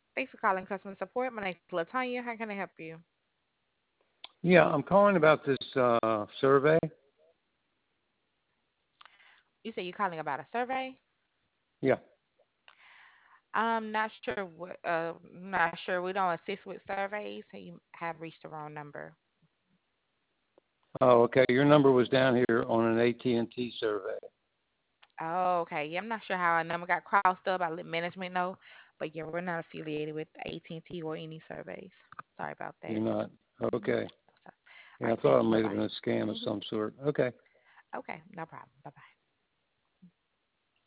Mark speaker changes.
Speaker 1: Thanks for calling customer support. My name's Latanya. How can I help you?
Speaker 2: Yeah, I'm calling about this survey.
Speaker 1: You say you're calling about a survey?
Speaker 2: Yeah.
Speaker 1: I'm not sure what. Not sure. We don't assist with surveys. So you have reached the wrong number.
Speaker 2: Oh, okay. Your number was down here on an AT&T survey.
Speaker 1: Oh, okay. Yeah, I'm not sure how our number got crossed up. I let management know, but yeah, we're not affiliated with AT&T or any surveys. Sorry about that.
Speaker 2: You're not.
Speaker 1: Hmm.
Speaker 2: Okay.
Speaker 1: So, all
Speaker 2: Yeah, I
Speaker 1: right. Thank
Speaker 2: thought it
Speaker 1: you. Bye
Speaker 2: might have
Speaker 1: bye.
Speaker 2: been a scam of
Speaker 1: Hmm.
Speaker 2: some sort. Okay.
Speaker 1: Okay. No problem. Bye bye.